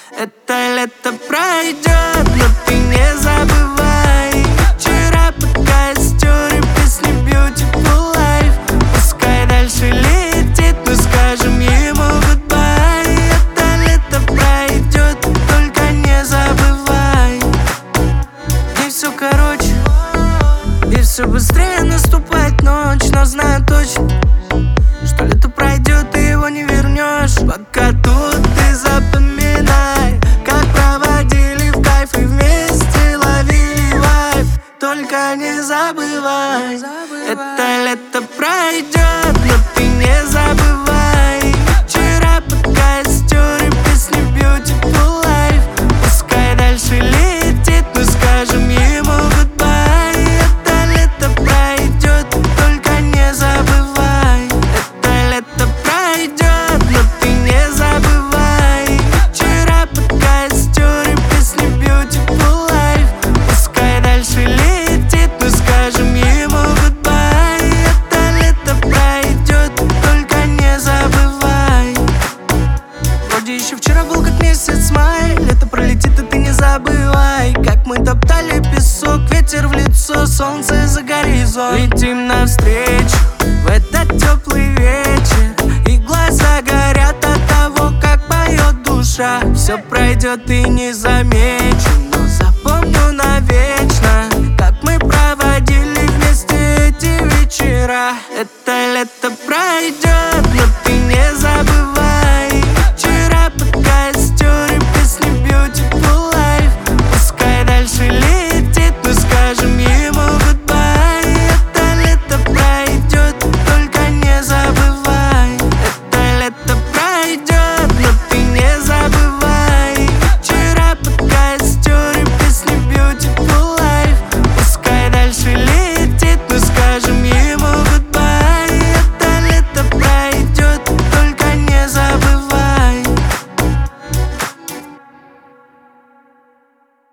Это лето пройдет, но ты не забывай. Вчера пока история песни Beautiful Life. Пускай дальше летит, но скажем ему goodbye. Это лето пройдет, только не забывай. И все короче, и все быстрее наступает ночь. Но знаю точно, что лето пройдет, ты его не вернешь. Пока тут ты запоминай, как проводили в кайф и вместе ловили вайб. Только не забывай, это лето пройдет, но ты не забывай. Вчера пока история песни Beautiful Life. Пускай дальше летит, но скажем ему goodbye. Это лето пройдет, только не забывай. Это лето пройдет, но ты не забывай. Вчера пока история песни Beautiful Life. Пускай дальше летит, но скажем ему goodbye. Это лето пройдет, только не забывай. Вроде еще вчера был как месяц май. Лето пролетит, и ты не забывай, как мы топтали песок, ветер в лицо, солнце за горизонт. Летим навстречу в этот теплый вечер, и глаза горят от того, как поет душа. Все пройдет и не замечу, но запомню навечно, как мы проводили вместе эти вечера. Это лето пройдет,